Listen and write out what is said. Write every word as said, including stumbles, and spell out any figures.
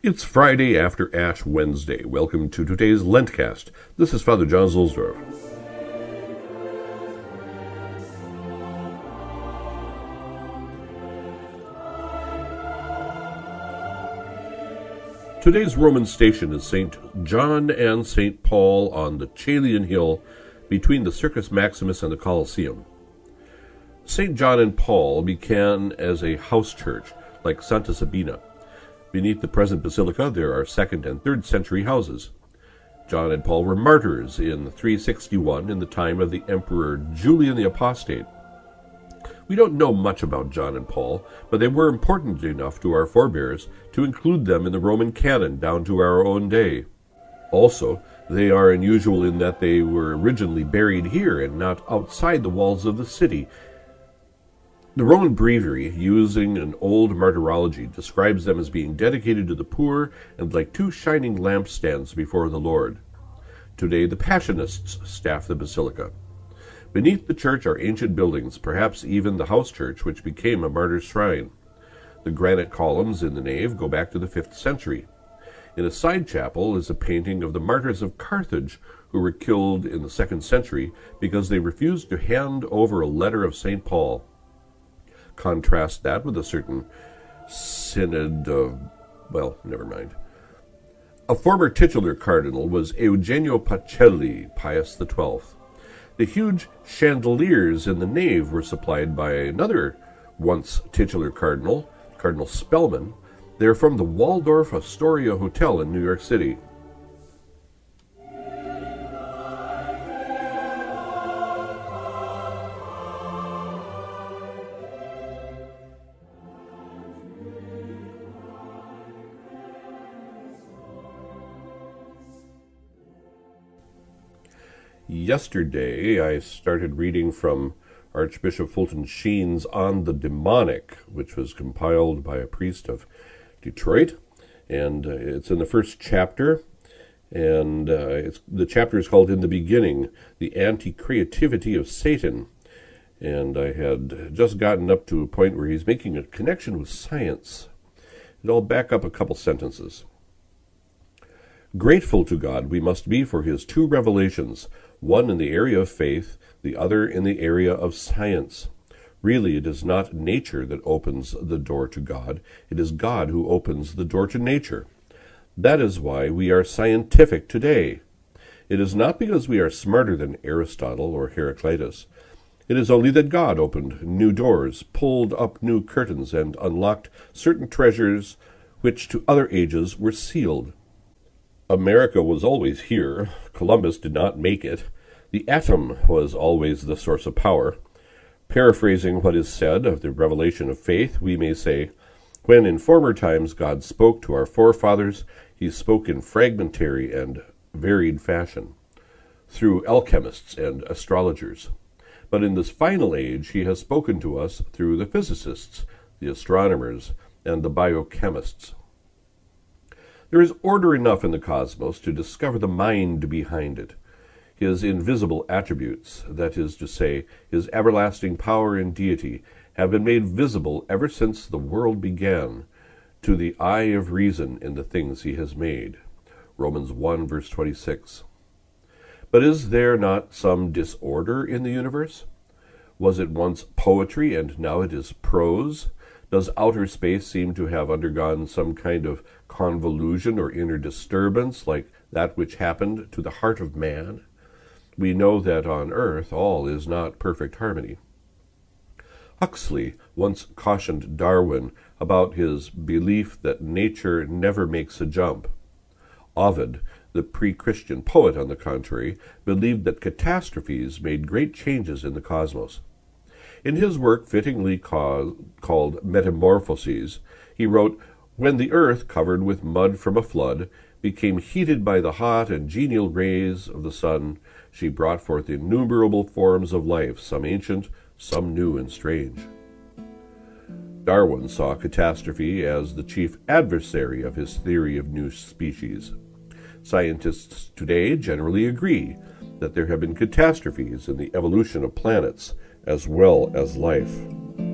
It's Friday after Ash Wednesday. Welcome to today's Lentcast. This is Father John Zuhlsdorf. Today's Roman station is Saint John and Saint Paul on the Caelian Hill between the Circus Maximus and the Colosseum. Saint John and Paul began as a house church, like Santa Sabina. Beneath the present basilica there are second and third century houses. John and Paul were martyrs in three sixty-one in the time of the Emperor Julian the Apostate. We don't know much about John and Paul, but they were important enough to our forebears to include them in the Roman canon down to our own day. Also, they are unusual in that they were originally buried here and not outside the walls of the city. The Roman breviary, using an old martyrology, describes them as being dedicated to the poor and like two shining lampstands before the Lord. Today the Passionists staff the basilica. Beneath the church are ancient buildings, perhaps even the house church which became a martyr's shrine. The granite columns in the nave go back to the fifth century. In a side chapel is a painting of the martyrs of Carthage who were killed in the second century because they refused to hand over a letter of Saint Paul. Contrast that with a certain synod of, well, never mind. A former titular cardinal was Eugenio Pacelli, Pius the Twelfth. The huge chandeliers in the nave were supplied by another once titular cardinal, Cardinal Spellman. They're from the Waldorf Astoria Hotel in New York City. Yesterday, I started reading from Archbishop Fulton Sheen's On the Demonic, which was compiled by a priest of Detroit, and uh, it's in the first chapter, and uh, it's, the chapter is called In the Beginning, the Anti-Creativity of Satan, and I had just gotten up to a point where he's making a connection with science, and I'll back up a couple sentences. Grateful to God we must be for his two revelations, one in the area of faith, the other in the area of science. Really, it is not nature that opens the door to God. It is God who opens the door to nature. That is why we are scientific today. It is not because we are smarter than Aristotle or Heraclitus. It is only that God opened new doors, pulled up new curtains, and unlocked certain treasures which to other ages were sealed. America was always here. Columbus did not make it. The atom was always the source of power. Paraphrasing what is said of the revelation of faith, we may say, when in former times God spoke to our forefathers, he spoke in fragmentary and varied fashion, through alchemists and astrologers. But in this final age, he has spoken to us through the physicists, the astronomers, and the biochemists. There is order enough in the cosmos to discover the mind behind it. His invisible attributes, that is to say, his everlasting power and deity, have been made visible ever since the world began, to the eye of reason in the things he has made. Romans one, verse twenty-six. But is there not some disorder in the universe? Was it once poetry and now it is prose? Does outer space seem to have undergone some kind of convolution or inner disturbance like that which happened to the heart of man? We know that on earth all is not perfect harmony. Huxley once cautioned Darwin about his belief that nature never makes a jump. Ovid, the pre-Christian poet, on the contrary, believed that catastrophes made great changes in the cosmos. In his work fittingly ca- called Metamorphoses, he wrote, "When the earth, covered with mud from a flood, became heated by the hot and genial rays of the sun, she brought forth innumerable forms of life, some ancient, some new and strange." Darwin saw catastrophe as the chief adversary of his theory of new species. Scientists today generally agree that there have been catastrophes in the evolution of planets as well as life.